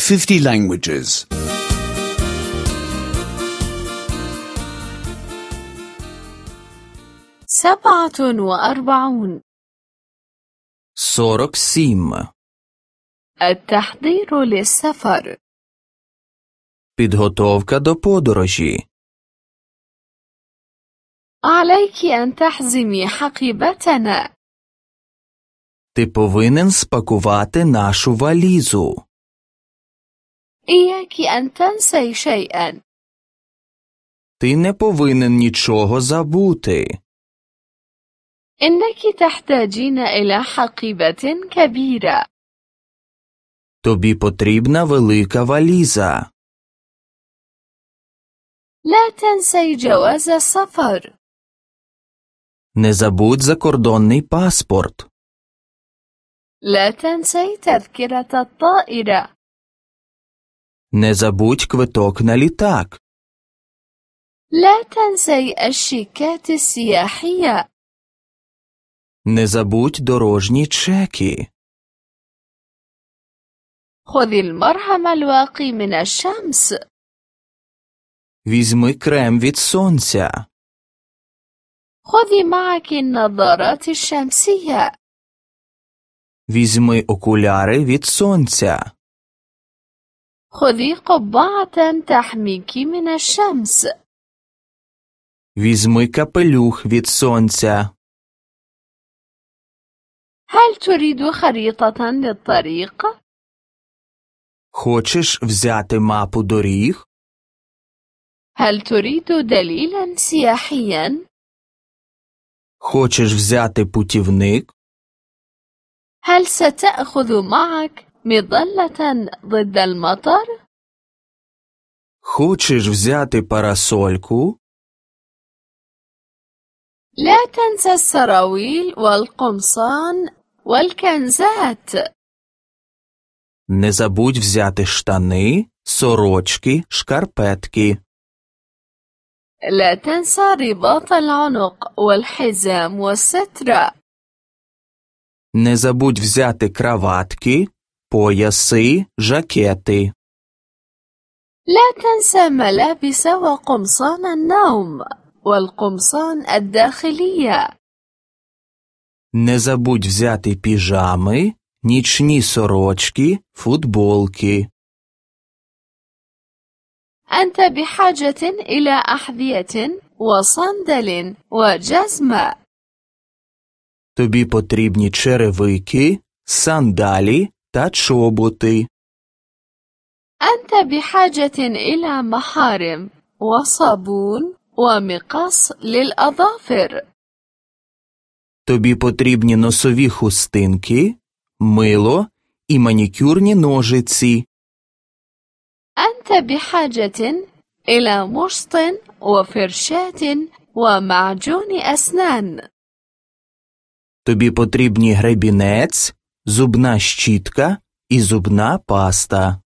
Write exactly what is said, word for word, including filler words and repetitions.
fifty languages. سبعة وأربعون. сорок сім. التحضير للسفر. Підготовка до подорожі. عليك أن تحزمي حقيبتنا. Ти повинен спакувати нашу валізу. إياك أن تنسي شيئا. Ти не повинен нічого забути. إنك تحتاجين إلى حقيبة كبيرة. Тобі потрібна велика валіза. لا تنسي جواز السفر. Не забудь закордонний паспорт. لا تنسي تذكرة الطائرة. Не забудь квиток на літак. لا تنسي الشيكات السياحية. Не забудь дорожні чеки. خذ المرهم الواقي من الشمس. Візьми крем від сонця. خذي معك النظارات الشمسية. Візьми окуляри від сонця. خذي قبعة تحميك من الشمس. Візьми капелюх від сонця. هل تريد خريطة للطريق؟ Хочеш взяти мапу доріг? هل تريد دليلا سياحيا؟ Хочеш взяти путівник? هل ستأخذ معك مظلة ضد المطر؟ Хочеш взяти парасольку? لا تنسى السراويل والقمصان والكنزات. Не забудь взяти штани, сорочки, шкарпетки. لا تنسى رباط العنق والحزام والسترة. Не забудь взяти краватки, пояси, жакети. لا تنسى ملابس وقمصان النوم والقمصان الداخلية. Не забудь взяти піжами, нічні сорочки, футболки. أنت بحاجة إلى أحذية وصندل وجزمة. Тобі потрібні черевики, сандалі та чоботи. أنت بحاجة إلى محارم وصابون ومقص للأظافر. Тобі потрібні носові хустинки, мило і манікюрні ножиці. أنت بحاجة إلى مشط وفرشاة ومعجون أسنان. Тобі потрібні гребінець, зубна щітка і зубна паста.